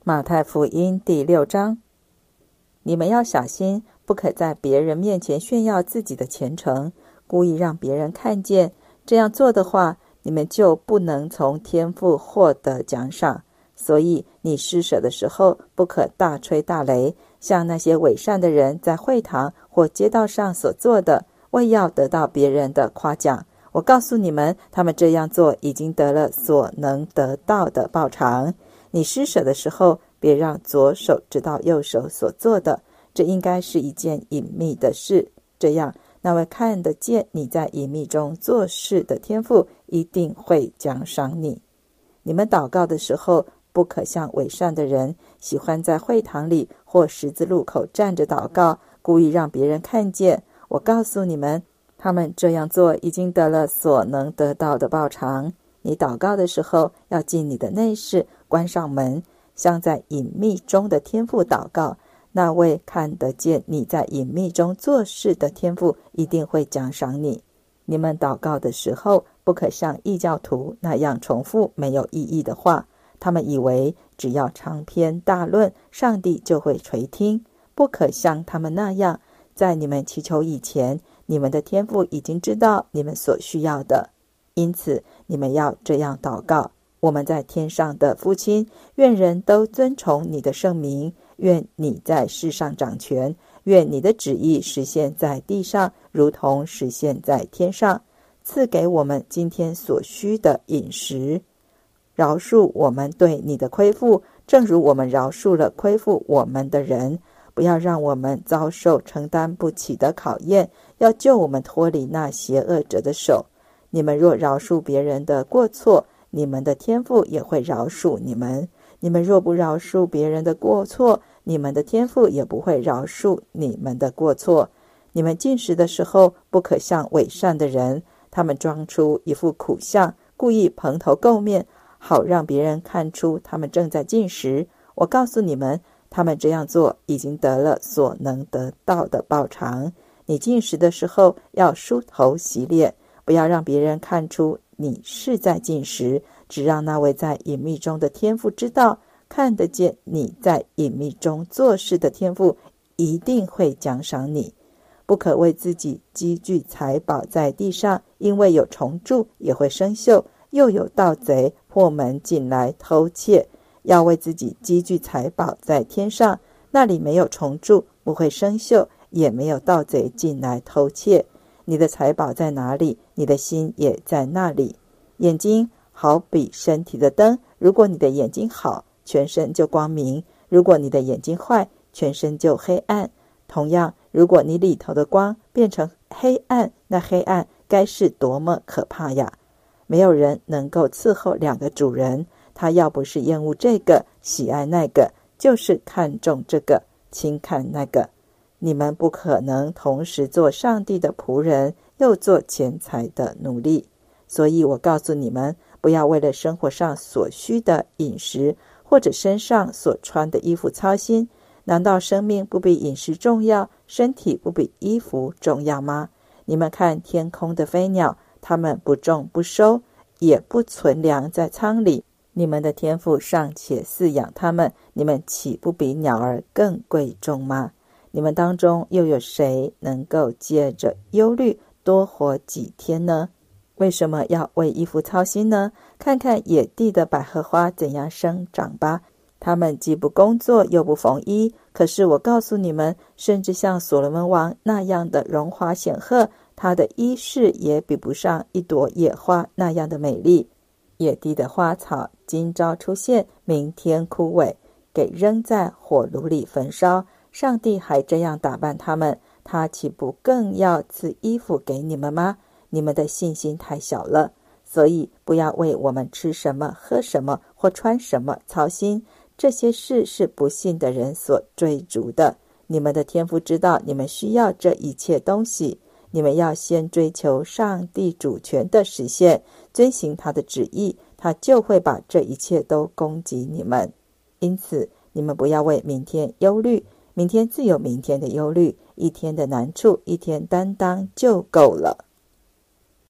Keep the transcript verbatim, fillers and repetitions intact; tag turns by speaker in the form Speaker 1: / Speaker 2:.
Speaker 1: 马太福音第六章，你们要小心，不可在别人面前炫耀自己的虔诚，故意让别人看见。这样做的话，你们就不能从天父获得奖赏。所以你施舍的时候，不可大吹大擂，像那些伪善的人在会堂或街道上所做的，为要得到别人的夸奖。我告诉你们，他们这样做已经得了所能得到的报偿。你施舍的时候，别让左手知道右手所做的，这应该是一件隐秘的事。这样，那位看得见你在隐秘中做事的天父一定会奖赏你。你们祷告的时候，不可像伪善的人，喜欢在会堂里或十字路口站着祷告，故意让别人看见。我告诉你们，他们这样做已经得了所能得到的报偿。你祷告的时候，要进你的内室，关上门，向在隐秘中的天父祷告。那位看得见你在隐秘中做事的天父一定会奖赏你。你们祷告的时候，不可像异教徒那样重复没有意义的话，他们以为只要长篇大论，上帝就会垂听。不可像他们那样，在你们祈求以前，你们的天父已经知道你们所需要的。因此你们要这样祷告：我们在天上的父亲，愿人都尊崇你的圣名，愿你在世上掌权，愿你的旨意实现在地上，如同实现在天上。赐给我们今天所需的饮食，饶恕我们对你的亏负，正如我们饶恕了亏负我们的人。不要让我们遭受承担不起的考验，要救我们脱离那邪恶者的手。你们若饶恕别人的过错，你们的天父也会饶恕你们；你们若不饶恕别人的过错，你们的天父也不会饶恕你们的过错。你们进食的时候，不可像伪善的人，他们装出一副苦相，故意蓬头垢面，好让别人看出他们正在进食。我告诉你们，他们这样做已经得了所能得到的报偿。你进食的时候，要梳头洗脸，不要让别人看出你是在进食，只让那位在隐秘中的天父知道。看得见你在隐秘中做事的天父一定会奖赏你。不可为自己积聚财宝在地上，因为有虫蛀也会生锈，又有盗贼破门进来偷窃。要为自己积聚财宝在天上，那里没有虫蛀，不会生锈，也没有盗贼进来偷窃。你的财宝在哪里，你的心也在那里。眼睛好比身体的灯，如果你的眼睛好，全身就光明；如果你的眼睛坏，全身就黑暗。同样，如果你里头的光变成黑暗，那黑暗该是多么可怕呀！没有人能够伺候两个主人，他要不是厌恶这个，喜爱那个，就是看重这个，轻看那个。你们不可能同时做上帝的仆人，又做钱财的奴隶。所以我告诉你们，不要为了生活上所需的饮食，或者身上所穿的衣服操心。难道生命不比饮食重要，身体不比衣服重要吗？你们看天空的飞鸟，它们不种不收，也不存粮在仓里，你们的天父尚且饲养它们，你们岂不比鸟儿更贵重吗？你们当中又有谁能够借着忧虑多活几天呢？为什么要为衣服操心呢？看看野地的百合花怎样生长吧，他们既不工作又不缝衣。可是我告诉你们，甚至像所罗门王那样的荣华显赫，他的衣饰也比不上一朵野花那样的美丽。野地的花草今朝出现，明天枯萎，给扔在火炉里焚烧。上帝还这样打扮他们，他岂不更要赐衣服给你们吗？你们的信心太小了。所以不要为我们吃什么喝什么或穿什么操心，这些事是不信的人所追逐的。你们的天父知道你们需要这一切东西。你们要先追求上帝主权的实现，遵行他的旨意，他就会把这一切都供给你们。因此你们不要为明天忧虑，明天自有明天的忧虑，一天的难处一天担当就够了。